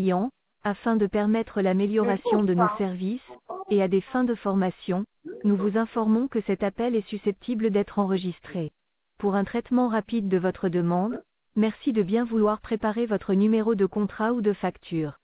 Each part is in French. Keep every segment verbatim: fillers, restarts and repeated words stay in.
clients, afin de permettre l'amélioration de nos services, et à des fins de formation, nous vous informons que cet appel est susceptible d'être enregistré. Pour un traitement rapide de votre demande, merci de bien vouloir préparer votre numéro de contrat ou de facture.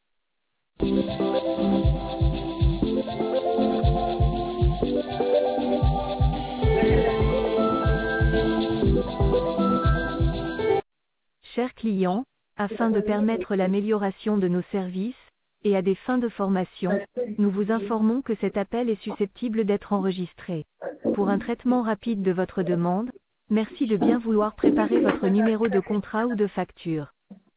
Chers clients, afin de permettre l'amélioration de nos services, et à des fins de formation, nous vous informons que cet appel est susceptible d'être enregistré. Pour un traitement rapide de votre demande, merci de bien vouloir préparer votre numéro de contrat ou de facture.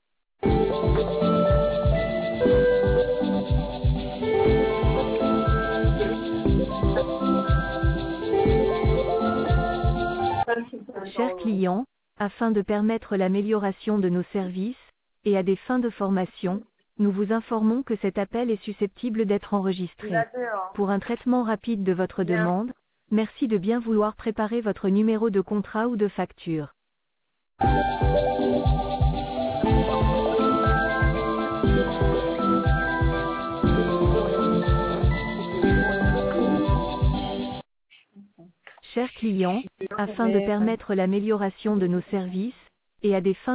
Chers clients, afin de permettre l'amélioration de nos services, et à des fins de formation, nous vous informons que cet appel est susceptible d'être enregistré. Pour un traitement rapide de votre demande, merci de bien vouloir préparer votre numéro de contrat ou de facture. Chers clients, afin de permettre l'amélioration de nos services, et à des fins